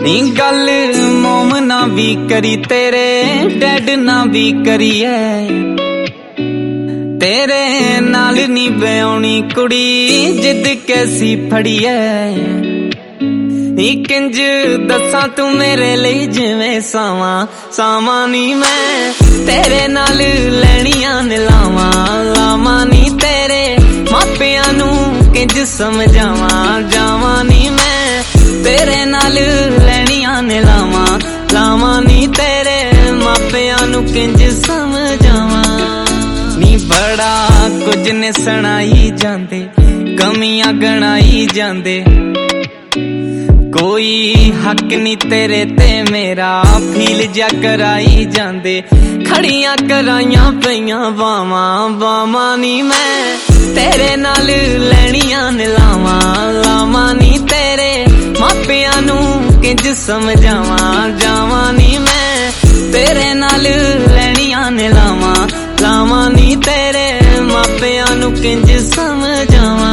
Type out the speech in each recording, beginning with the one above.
नी गल मोम ना भी करी तेरे डैड ना भी करी है, तेरे नाल नी ब्याहनी कुड़ी जिद कैसी फड़ी है। किंज दसा तू मेरे लिए जिवें सावा सावा नी मैं तेरे नाल लैनियां ने लावा लावा नी तेरे मापियां नू किंज समझावा जावा नी मैं तेरे नाल लैनियां ने लावा लावा नी तेरे मापियां नू किंज समझावा। नी बड़ा कुछ ने सुनाई जांदे कमियां गणाई जांदे, कोई हक नी तेरे ते मेरा फील जा कराई जांदे। खड़ियां कराइयां पईयां बावा बावा नी मैं तेरे नाल लैनियां ने लावा लावा नी तेरे मापियां नू किंज समझावा जावा नी मैं तेरे नाल लैनियां ने लावा लावा नी तेरे मापियां नू किंज समझावा।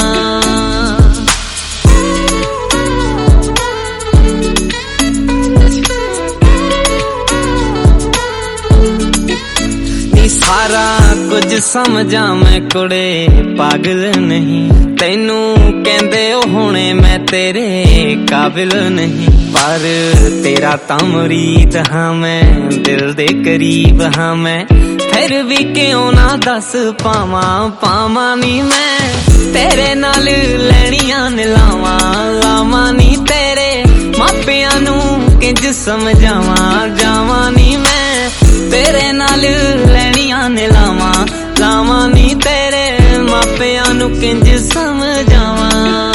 सारा कुछ समझा मैं कुड़े पागल नहीं, तेनू कहंदे होने मैं तेरे काबिल नहीं, पर तेरा ता मुरीद हाँ मैं दिल दे करीब हाँ मैं फिर भी क्यों ना दस पावा पावा नी मैं तेरे नाल लैनियां ने लावा लावा नी तेरे मापियां नू किंज समझावा जावा नी मैं तेरे नाल लैनियां ने लावा लावा नी तेरे मापियां नू किंज समझावा।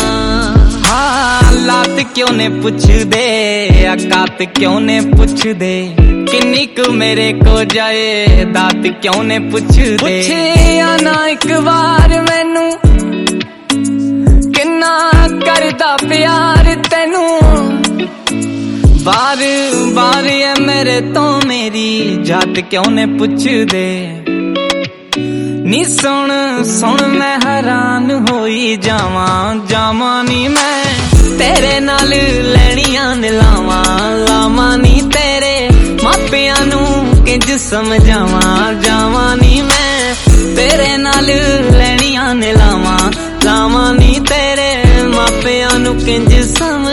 हालात क्यों ने पुछ दे औकात क्यों ने पुछ दे, किन्नी कु मेरे को जाए दात क्यों ने पुछ दे। पुछया ना एक बार मैनू किन्ना करदा प्यार तेनू, बार बार है मेरे तो मेरी जात क्यों ने पुछ दे। नी सुन सुन मैं हैरान होई जावा जावा नी मैं तेरे नाल लैनियां ने लावा लावा नी तेरे मापियां नू किंज समझावा जावा नी मैं तेरे नाल लैनियां ने लावा लावा नी तेरे मापियां नू किंज समझावा।